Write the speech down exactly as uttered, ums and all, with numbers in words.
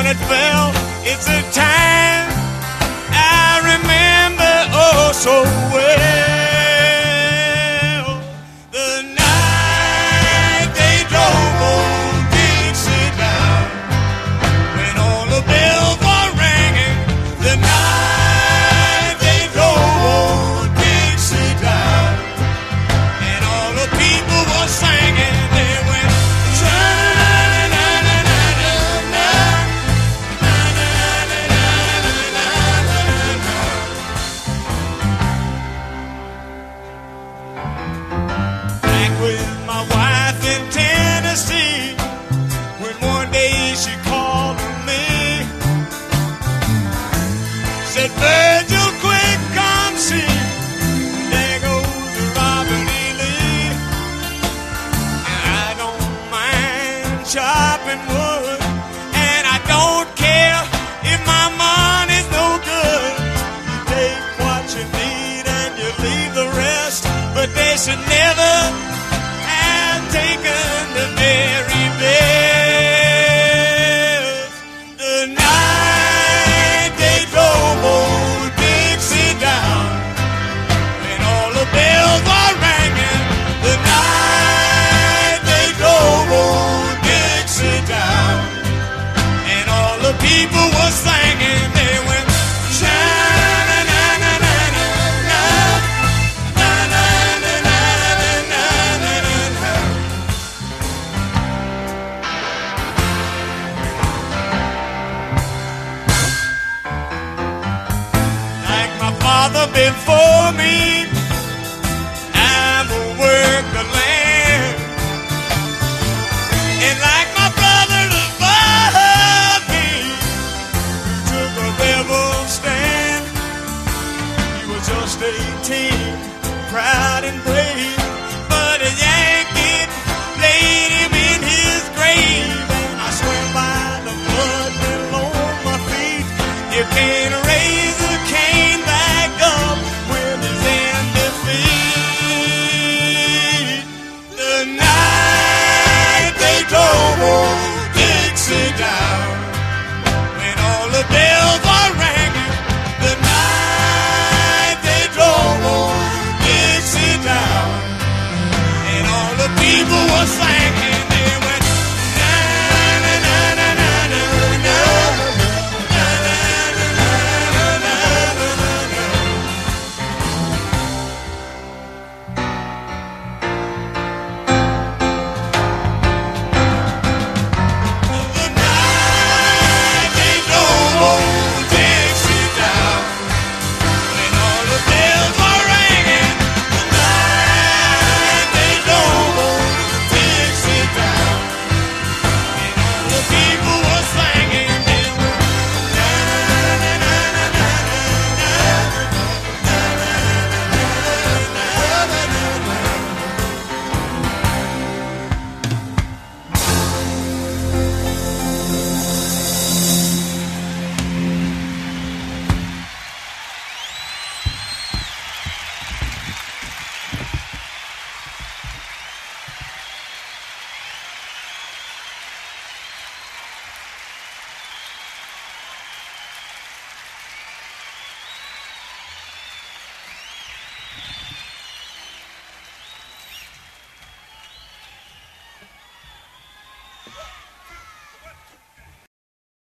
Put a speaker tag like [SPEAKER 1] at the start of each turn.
[SPEAKER 1] it fell. It's a time I remember oh so well. The night they drove old Dixie down, when all the bells were ringing. The night they drove old Dixie down, and all the people were singing. They went back with my wife in Tennessee, when one day she called me, said, Virgil, quick, come see, there goes Robert E. Lee. And I don't mind chopping wood, and I don't care if my money's no good. You take what you need and you leave the rest, but they should never have taken the very best. The night they drove old Dixie down, when all the bells were ringing. The night they drove old Dixie down, and all the people were singing. They went sha-na-na-na-na-na-na, na-na-na-na-na-na-na-na. Like my father before me, I will work the land, and like my brother above me, who took a rebel stand. He was just eighteen, proud and brave, but a Yankee laid him in his grave. And I swear by the blood below my feet, you can't raise a cane back up when he's in defeat. The night they drove old Dixie down,